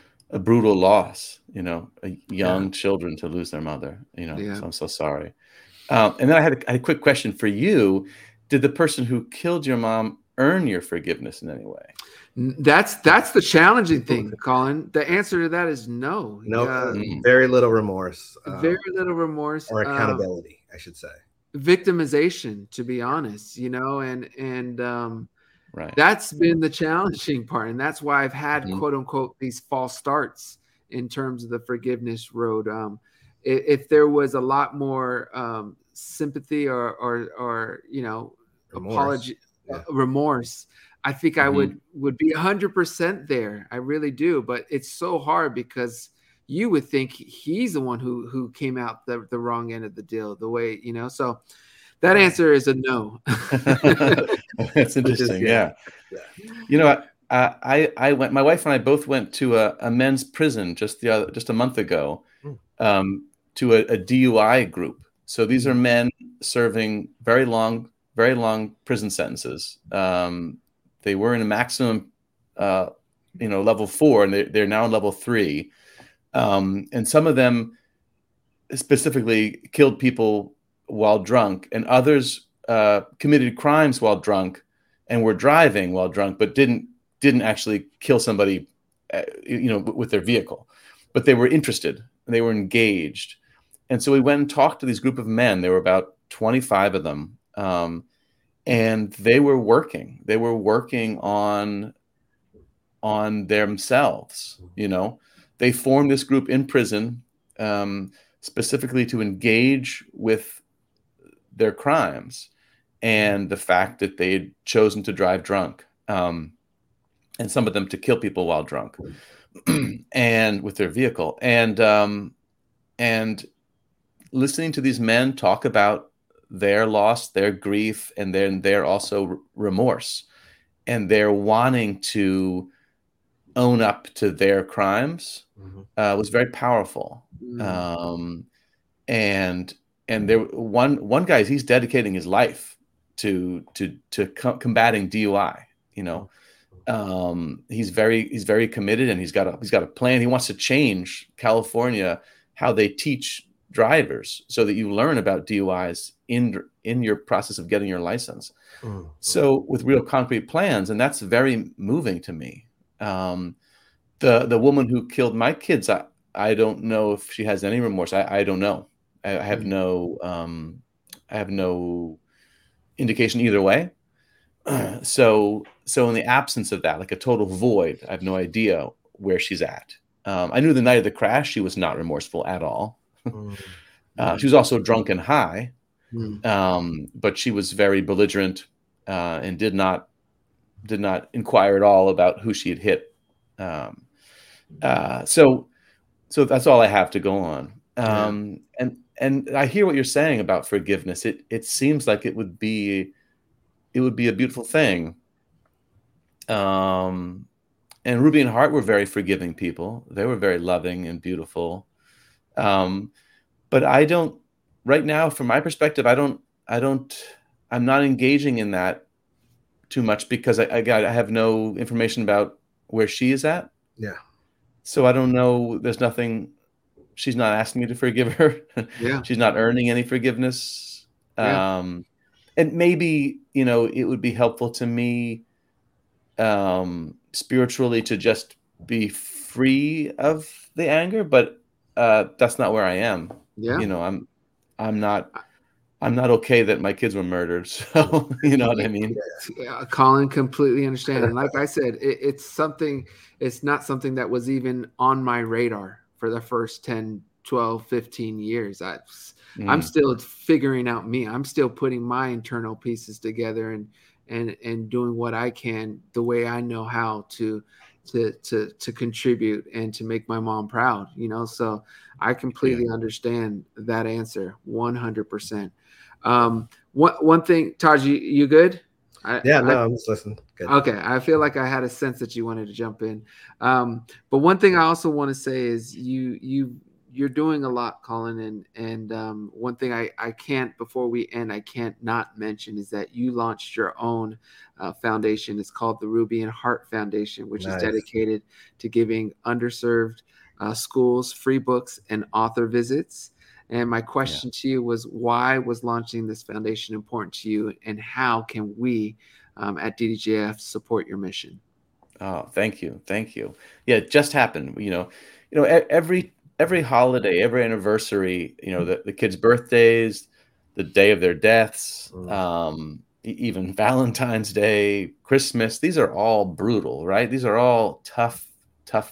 a brutal loss, you know, a young yeah. children to lose their mother, you know, yeah. so I'm so sorry. Um, and then I had, a, I had a quick question for you. Did the person who killed your mom earn your forgiveness in any way? That's, that's the challenging thing, Colin. The answer to that is no. No, uh, very little remorse. Um, very little remorse. Or accountability, um, I should say. Victimization, to be honest, you know, and, and, um, right. That's been the challenging part. And that's why I've had, mm-hmm. quote unquote, these false starts in terms of the forgiveness road. Um, if, if there was a lot more um, sympathy or, or, or, you know, remorse. apology, yeah. uh, remorse, I think mm-hmm. I would, would be one hundred percent there. I really do. But it's so hard because you would think he's the one who, who came out the, the wrong end of the deal, the way, you know, so that answer is a no. That's interesting. Yeah. yeah. You know, I, I, I went, my wife and I both went to a, a men's prison just the other, just a month ago, um, to a, a D U I group. So these are men serving very long, very long prison sentences. Um, they were in a maximum, uh, you know, level four, and they, they're now in level three. Um, and some of them specifically killed people while drunk, and others uh, committed crimes while drunk and were driving while drunk, but didn't didn't actually kill somebody, uh, you know, with their vehicle, but they were interested and they were engaged. And so we went and talked to these group of men. There were about twenty-five of them. Um, and they were working, they were working on, on themselves. You know, they formed this group in prison, um, specifically to engage with their crimes and the fact that they had chosen to drive drunk, um, and some of them to kill people while drunk and with their vehicle. And, um, and listening to these men talk about their loss, their grief, and then their also remorse, and they're wanting to own up to their crimes, mm-hmm. uh, was very powerful. Mm-hmm. Um, and and there one one guy, he's dedicating his life to to to co- combating D U I. You know, um, he's very he's very committed, and he's got a he's got a plan. He wants to change California, how they teach drivers, so that you learn about D U Is in in your process of getting your license. Mm-hmm. So with real concrete plans, and that's very moving to me. Um, the the woman who killed my kids, I, I don't know if she has any remorse. I, I don't know. I, I have mm-hmm. no um, I have no indication either way. so so in the absence of that, like a total void, I have no idea where she's at. Um, I knew the night of the crash she was not remorseful at all. mm-hmm. uh, she was also drunk and high, mm-hmm. um, but she was very belligerent uh, and did not did not inquire at all about who she had hit. Um, uh, so, so that's all I have to go on. Um, yeah. and, and I hear what you're saying about forgiveness. It, it seems like it would be, it would be a beautiful thing. Um, and Ruby and Hart were very forgiving people. They were very loving and beautiful. Um, but I don't, right now, from my perspective, I don't, I don't, I'm not engaging in that too much because I, I got, I have no information about where she is at. Yeah. So I don't know. There's nothing. She's not asking me to forgive her. Yeah. She's not earning any forgiveness. Yeah. Um, and maybe, you know, it would be helpful to me um, spiritually to just be free of the anger, but uh, that's not where I am. Yeah. You know, I'm, I'm not, I'm not okay that my kids were murdered. So, you know what I mean? Yeah, Colin, completely understand. And like I said, it, it's something, it's not something that was even on my radar for the first ten, twelve, fifteen years. I, mm. I'm still figuring out me. I'm still putting my internal pieces together and, and, and doing what I can the way I know how to, to, to, to contribute and to make my mom proud, you know? So I completely yeah. understand that answer one hundred percent. Um, one, one thing, Taj, you, you good? I, yeah, no, I, I'm just listening. Good. Okay. I feel like I had a sense that you wanted to jump in. Um, but one thing I also want to say is you, you, you're doing a lot, Colin. And, and, um, one thing I, I can't, before we end, I can't not mention is that you launched your own, uh, foundation. It's called the Ruby and Hart Foundation, which nice. is dedicated to giving underserved, uh, schools free books and author visits. And my question yeah. to you was, why was launching this foundation important to you, and how can we um, at D D J F support your mission? Oh, thank you. Thank you. Yeah, it just happened. You know, you know, every, every holiday, every anniversary, you know, the, the kids' birthdays, the day of their deaths, mm. um, even Valentine's Day, Christmas, these are all brutal, right? These are all tough, tough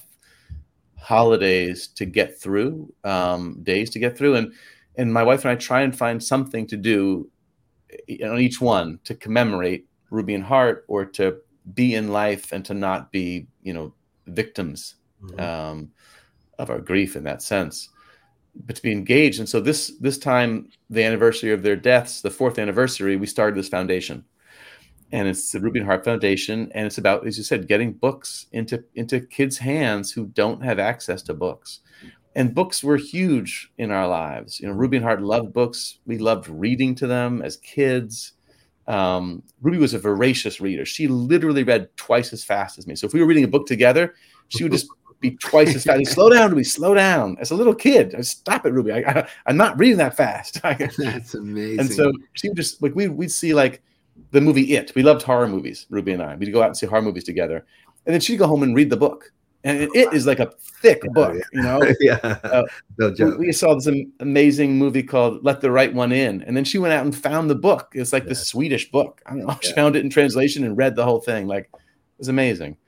holidays to get through, um, days to get through. And, and my wife and I try and find something to do on each one to commemorate Ruby and Hart, or to be in life and to not be, you know, victims mm-hmm. um, of our grief in that sense, but to be engaged. And so this, this time, the anniversary of their deaths, the fourth anniversary, we started this foundation. And it's the Ruby and Hart Foundation, and it's about, as you said, getting books into, into kids' hands who don't have access to books. And books were huge in our lives. You know, Ruby and Hart loved books. We loved reading to them as kids. Um, Ruby was a voracious reader. She literally read twice as fast as me. So if we were reading a book together, she would just be twice as fast. Slow down, Ruby, slow down. As a little kid, I stop it, Ruby. I, I, I'm not reading that fast. That's amazing. And so she would just, like, we, we'd see, like, the movie It. We loved horror movies, Ruby and I. We'd go out and see horror movies together. and then she'd go home and read the book. And it is like a thick book, yeah. you know? yeah. Uh, no joke. We saw this amazing movie called Let the Right One In. And then she went out and found the book. It's like yeah. this Swedish book. I don't know. She yeah. found it in translation and read the whole thing. Like, it was amazing.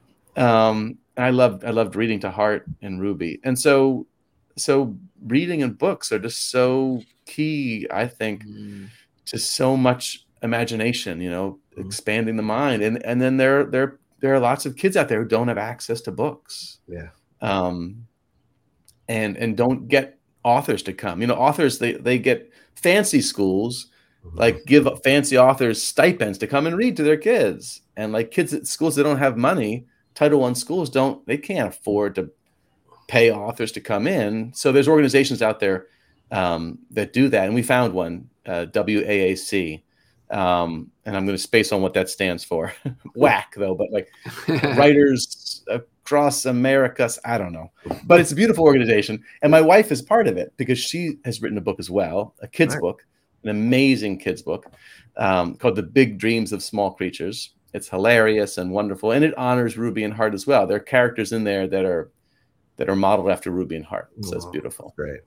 Um, and I loved, I loved reading to Hart and Ruby. And so, so reading and books are just so key, I think, mm. to so much imagination, you know, mm. expanding the mind. And, and then there, there, there are lots of kids out there who don't have access to books. Yeah. Um, and, and don't get authors to come, you know, authors, they, they get fancy schools, mm-hmm. like give fancy authors stipends to come and read to their kids. And like kids at schools that don't have money, Title One schools don't, they can't afford to pay authors to come in. So there's organizations out there um, that do that. And we found one, uh, W A A C. Um, and I'm going to space on what that stands for. Whack though, but like Writers Across America, I don't know, but it's a beautiful organization. And my wife is part of it because she has written a book as well, a kid's right. book, an amazing kid's book um, called The Big Dreams of Small Creatures. It's hilarious and wonderful. And it honors Ruby and Hart as well. There are characters in there that are, that are modeled after Ruby and Hart. So oh, it's beautiful. Great.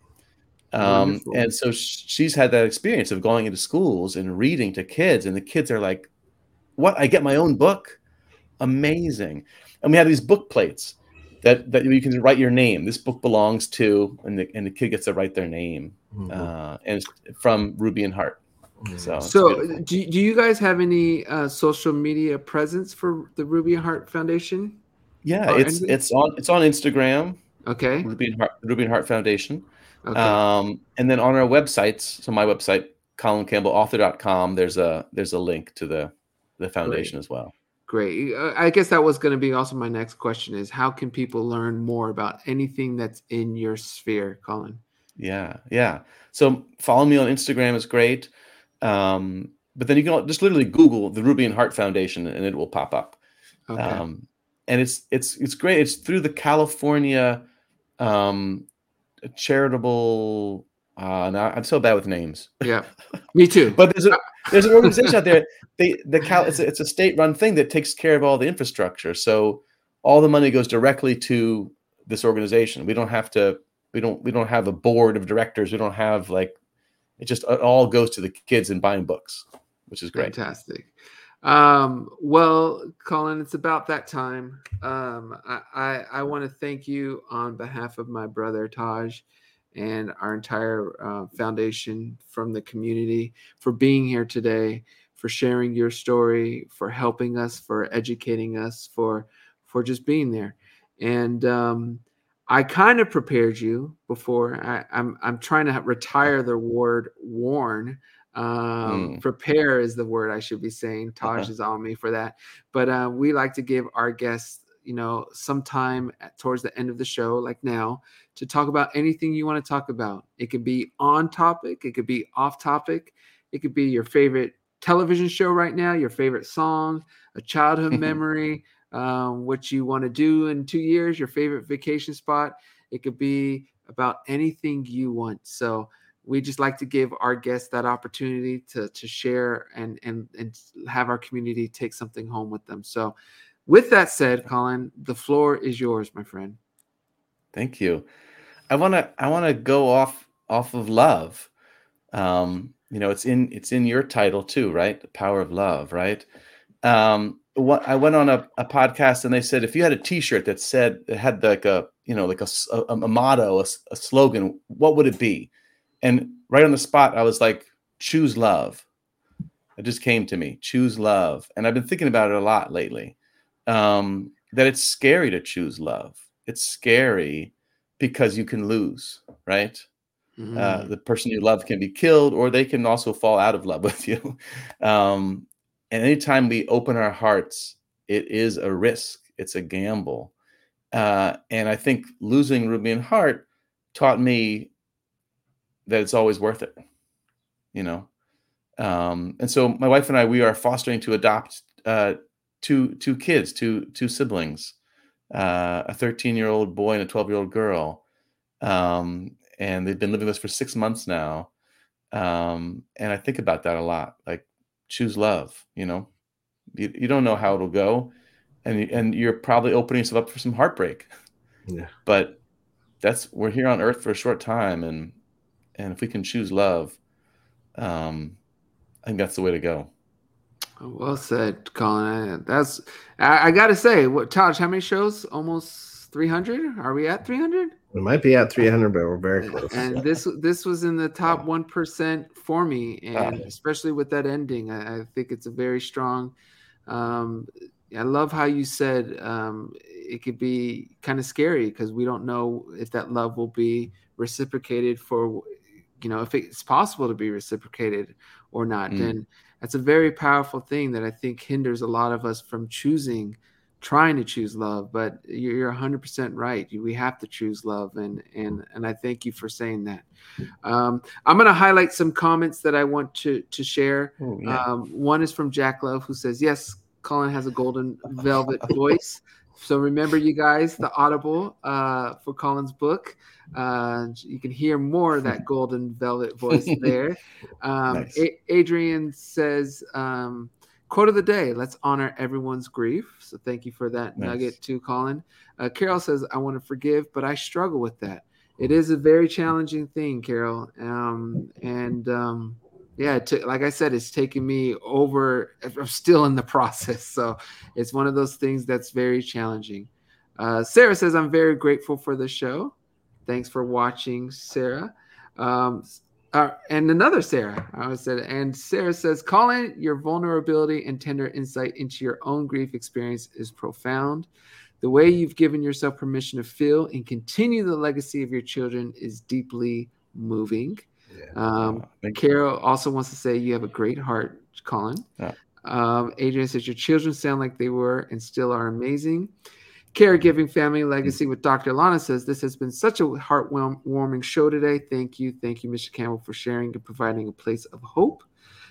Um, and so she's had that experience of going into schools and reading to kids, and the kids are like, what? I get my own book? Amazing. And we have these book plates that, that you can write your name. This book belongs to, and the, and the kid gets to write their name. Mm-hmm. uh, and it's from Ruby and Hart. Mm-hmm. So, so do, do you guys have any uh, social media presence for the Ruby and Hart Foundation? Yeah, or it's anything? it's on it's on Instagram. Okay. Ruby and Hart, Ruby and Hart Foundation. Okay. Um, and then on our websites, so my website, colin campbell author dot com, there's a there's a link to the the foundation Great. as well. Great. I guess that was going to be also my next question is how can people learn more about anything that's in your sphere, Colin? Yeah, yeah. So follow me on Instagram is great. Um, but then you can just literally Google the Ruby and Hart Foundation and it will pop up. Okay. Um, and it's it's it's great. It's through the California um, charitable. Uh, now I'm so bad with names. Yeah, me too. But there's a there's an organization out there. They the Cal it's a, it's a state run thing that takes care of all the infrastructure. So all the money goes directly to this organization. We don't have to. We don't we don't have a board of directors. We don't have like it. Just it all goes to the kids and buying books, which is great. Fantastic. Um, well, Colin, it's about that time. Um, I, I, I want to thank you on behalf of my brother Taj and our entire uh, foundation from the community for being here today, for sharing your story, for helping us, for educating us, for for just being there. And um, I kind of prepared you before. I, I'm I'm trying to retire the word warn. Um, mm. Prepare is the word I should be saying. Taj uh-huh. is on me for that. But uh, we like to give our guests, you know, some time at, towards the end of the show, like now, to talk about anything you want to talk about. It could be on topic. It could be off topic. It could be your favorite television show right now, your favorite song, a childhood memory, um, what you want to do in two years, your favorite vacation spot. It could be about anything you want. So we just like to give our guests that opportunity to, to share and, and, and have our community take something home with them. So with that said, Colin, the floor is yours, my friend. Thank you. I want to, I want to go off, off of love. Um, you know, it's in, it's in your title too, right? The power of love, right? Um, what I went on a, a podcast and they said, if you had a t-shirt that said, it had like a, you know, like a, a, a motto, a, a slogan, what would it be? And right on the spot, I was like, choose love. It just came to me, choose love. And I've been thinking about it a lot lately, um, that it's scary to choose love. It's scary because you can lose, right? Mm-hmm. Uh, the person you love can be killed, or they can also fall out of love with you. Um, and anytime we open our hearts, it is a risk. It's a gamble. Uh, and I think losing Ruby and Hart taught me that it's always worth it, you know? Um, and so my wife and I, we are fostering to adopt uh, two, two kids, two, two siblings, uh, a thirteen year old boy and a twelve year old girl. Um, and they've been living with us for six months now. Um, and I think about that a lot, like choose love, you know, you, you don't know how it'll go. and and you're probably opening yourself up for some heartbreak. Yeah. But that's we're here on Earth for a short time, and and if we can choose love, um, I think that's the way to go. Well said, Colin. That's I, I got to say, what Taj? How many shows? Almost three hundred. Are we at three hundred? We might be at three hundred, but we're very close. And this this was in the top one percent for me, and especially with that ending, I, I think it's a very strong. Um, I love how you said um, it could be kind of scary because we don't know if that love will be reciprocated for, you know, if it's possible to be reciprocated or not. Mm. And that's a very powerful thing that I think hinders a lot of us from choosing, trying to choose love. But you're one hundred percent right. We have to choose love. And, and, and I thank you for saying that. Um, I'm going to highlight some comments that I want to, to share. Oh, yeah. Um, one is from Jack Love, who says, yes, Colin has a golden velvet voice. So remember, you guys, the Audible uh, for Colin's book. Uh, you can hear more of that golden velvet voice there. Um, Nice. A- Adrian says, um, quote of the day, let's honor everyone's grief. So thank you for that Nice. nugget too, Colin. Uh, Carol says, I want to forgive, but I struggle with that. It is a very challenging thing, Carol. Um, and um, yeah, t- like I said, it's taken me over. I'm still in the process. So it's one of those things that's very challenging. Uh, Sarah says, I'm very grateful for the show. Thanks for watching, Sarah. Um, uh, and another Sarah, I said, and Sarah says, Colin, your vulnerability and tender insight into your own grief experience is profound. The way you've given yourself permission to feel and continue the legacy of your children is deeply moving. Yeah. Um, Thank Carol also wants to say you have a great heart, Colin. Yeah. Um, Adrian says your children sound like they were and still are amazing. Caregiving Family Legacy with Doctor Alana says, this has been such a heartwarming show today. Thank you. Thank you, Mister Campbell, for sharing and providing a place of hope.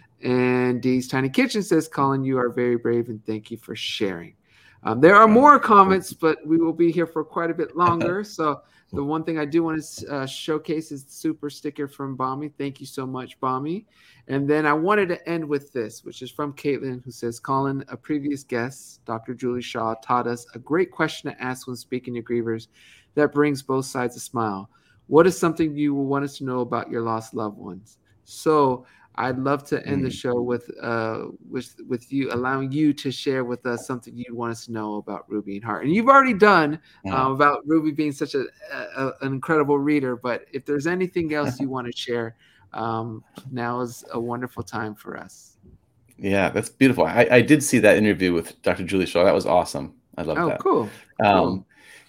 And Dee's Tiny Kitchen says, Colin, you are very brave and thank you for sharing. Um, there are more comments, but we will be here for quite a bit longer. So the one thing I do want to uh, showcase is the super sticker from Bommy. Thank you so much, Bommy. And then I wanted to end with this, which is from Caitlin, who says, Colin, a previous guest, Doctor Julie Shaw, taught us a great question to ask when speaking to grievers that brings both sides a smile. What is something you want us to know about your lost loved ones? So I'd love to end the show with uh with with you allowing you to share with us something you want us to know about Ruby and Hart. And you've already done uh, about Ruby being such a, a an incredible reader. But if there's anything else you want to share, um, now is a wonderful time for us. Yeah, that's beautiful. I, I did see that interview with Doctor Julie Shaw. That was awesome. I love oh, that. Cool. Um, cool.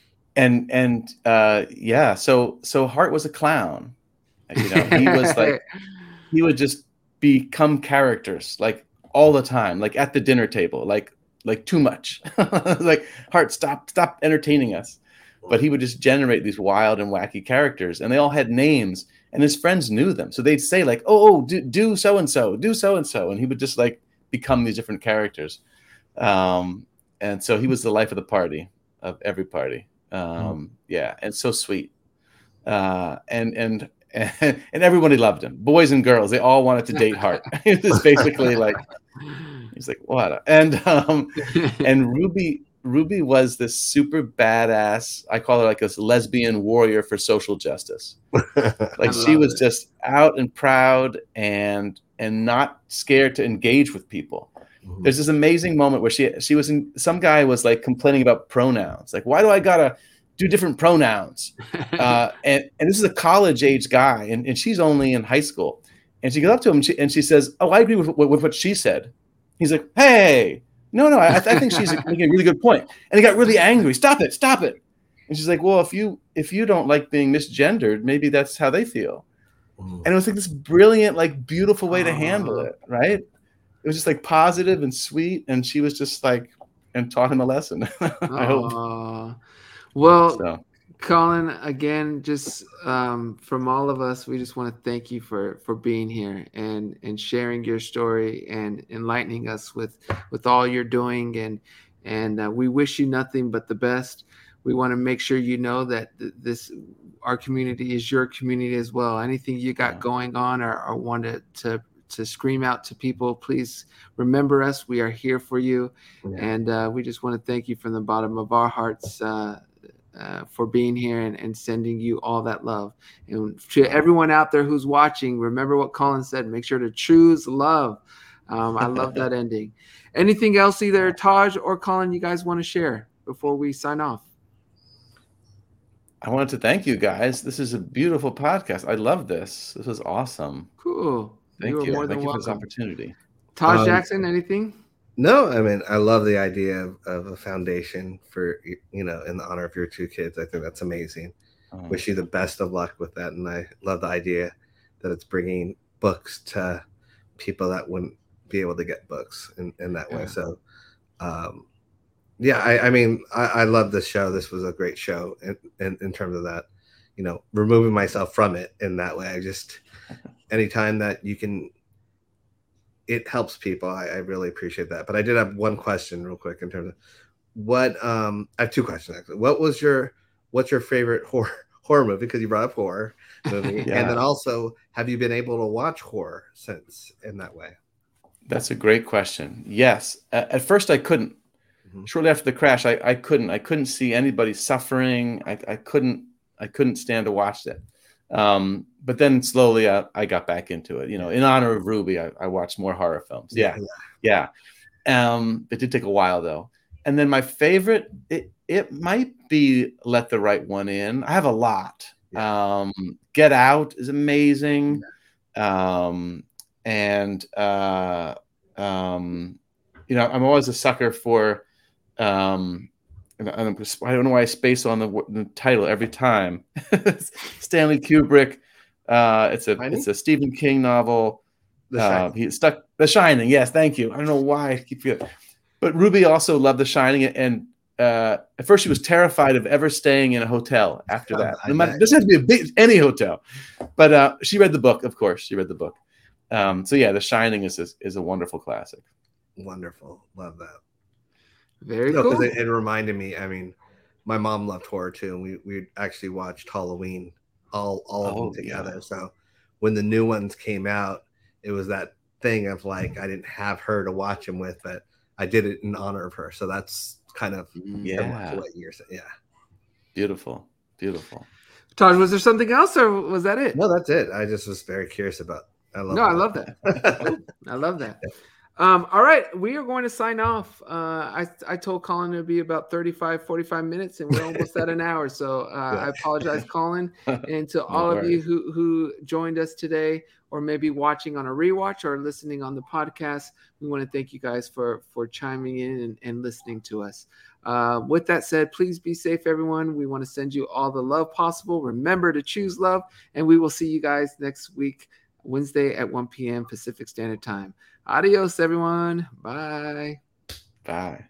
And and uh, yeah, so so Hart was a clown. You know, he was like he would just become characters like all the time, like at the dinner table, like like too much. Like, Hart, stop stop entertaining us. But he would just generate these wild and wacky characters, and they all had names, and his friends knew them. So they'd say like, oh, oh do, do so and so, do so and so, and he would just like become these different characters. Um, and so he was the life of the party, of every party. Um, mm. Yeah, and so sweet. Uh, and and and everybody loved him. Boys and girls, they all wanted to date Hart. It was basically like, he's like, what? And um, and Ruby Ruby was this super badass. I call her like this lesbian warrior for social justice. Like, she was it. just out and proud and and not scared to engage with people. Mm-hmm. There's this amazing moment where she she was in, some guy was like complaining about pronouns. Like, why do I gotta do different pronouns? Uh, and, and this is a college age guy, and, and she's only in high school. And she goes up to him and she, and she says, oh, I agree with, with, with what she said. He's like, hey, no, no, I, I think she's making a really good point. And he got really angry. Stop it, stop it. And she's like, well, if you if you don't like being misgendered, maybe that's how they feel. Mm. And it was like this brilliant, like beautiful way to handle it, right? It was just like positive and sweet. And she was just like, and taught him a lesson. I hope. Well, so. Colin, again, just um, from all of us, we just want to thank you for for being here and and sharing your story and enlightening us with with all you're doing. And and uh, we wish you nothing but the best. We want to make sure you know that th- this our community is your community as well. Anything you got yeah. going on or, or want to, to to scream out to people, please remember us. We are here for you. Yeah. And uh, we just want to thank you from the bottom of our hearts uh, uh, for being here and, and sending you all that love. And to everyone out there who's watching, remember what Colin said, make sure to choose love. Um, I love that ending. Anything else either Taj or Colin you guys want to share before we sign off? I wanted to thank you guys. This is a beautiful podcast. I love this. This was awesome. Cool. Thank you. you. More thank than you welcome. for this opportunity. Taj um, Jackson, anything? No, I mean, I love the idea of, of a foundation for, you know, in the honor of your two kids. I think that's amazing. Oh. Wish you the best of luck with that. And I love the idea that it's bringing books to people that wouldn't be able to get books in, in that way. Yeah. So, um, yeah, I, I mean, I, I love this show. This was a great show in, in, in terms of that, you know, removing myself from it in that way. I just, anytime that you can, it helps people. I, I really appreciate that. But I did have one question real quick in terms of what, um, I have two questions actually. What was your, what's your favorite horror, horror movie? Because you brought up horror movie. Yeah. And then also, have you been able to watch horror since in that way? That's a great question. Yes. At, at first I couldn't. Mm-hmm. Shortly after the crash, I, I couldn't. I couldn't see anybody suffering. I, I couldn't. I couldn't stand to watch that. Um, but then slowly, I, I got back into it. You know, in honor of Ruby, I, I watched more horror films. Yeah, yeah. yeah. Um, it did take a while though. And then my favorite, it it might be Let the Right One In. I have a lot. Yeah. Um, Get Out is amazing. Yeah. Um, and uh, um, you know, I'm always a sucker for. Um, and I'm just, I don't know why I space on the, the title every time. Stanley Kubrick. Uh, it's a Shining? It's a Stephen King novel. The uh, he stuck The Shining. Yes, thank you. I don't know why I keep forgetting. But Ruby also loved The Shining, and uh, at first she was terrified of ever staying in a hotel after that. No matter, it doesn't have to be a big any hotel, but uh, she read the book. Of course, she read the book. Um, so yeah, The Shining is a, is a wonderful classic. Wonderful, love that. Very no, cool. Because it, it reminded me. I mean, my mom loved horror too, and we we actually watched Halloween all all of oh, them together. Yeah. So when the new ones came out, it was that thing of like I didn't have her to watch them with, but I did it in honor of her. So that's kind of yeah. what you're saying. Yeah, beautiful, beautiful. Taj, was there something else, or was that it? No, that's it. I just was very curious about. I love. No, that. I love that. I love that. Um, all right, we are going to sign off. Uh, I, I told Colin it would be about thirty-five, forty-five minutes, and we're almost at an hour. So uh, yeah. I apologize, Colin. And to all no of you who, who joined us today, or maybe watching on a rewatch or listening on the podcast, we want to thank you guys for, for chiming in and, and listening to us. Uh, with that said, please be safe, everyone. We want to send you all the love possible. Remember to choose love, and we will see you guys next week, Wednesday at one p.m. Pacific Standard Time. Adios, everyone. Bye. Bye.